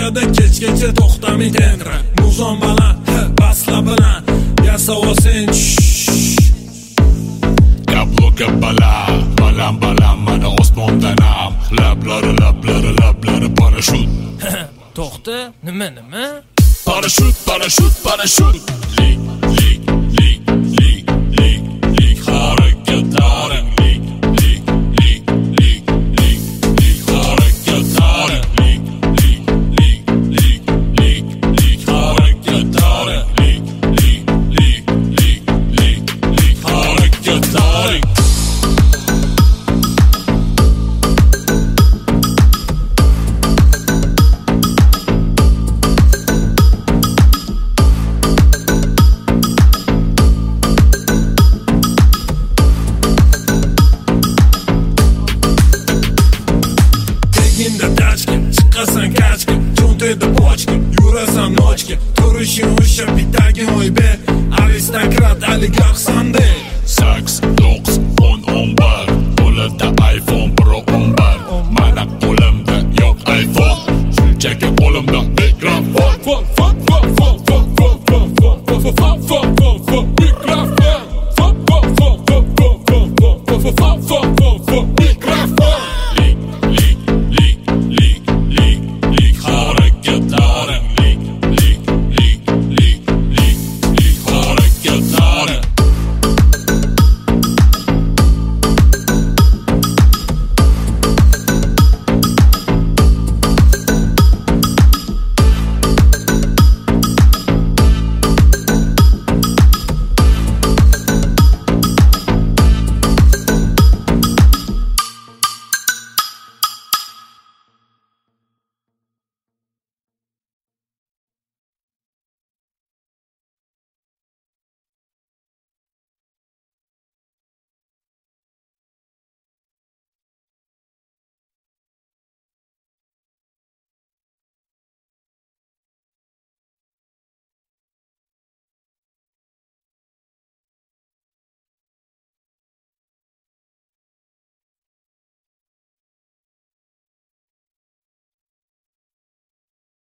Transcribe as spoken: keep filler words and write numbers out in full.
O'rtada kechgacha to'xtamay tentra Muzon baland, basla bilan Yasavo sen Kabloga baland, baland baland mana osmondanam Lablari, lablari, lablari parashut To'xta, nima nima? Parashut, parashut, parashut Lik, lik, lik, lik, lik, lik Hareketlaring lik, lik, lik, lik, lik, lik Hareketlaring lik, lik, lik, lik, lik, lik Hareketlaring lik, lik, lik, lik, lik, lik Hareketlaring Chiqasan kachka, cho'ntayda bochka Yurasan nochka, turishing o'sha bitagin oy ber Aristokrat oligarxsanda Saks, to'qqiz, o'n, o'n bir Qo'lida iPhone Pro o'n bir Mana qo'limda yo'q iPhone Shunchaki qo'limda mikrofon Mikrofon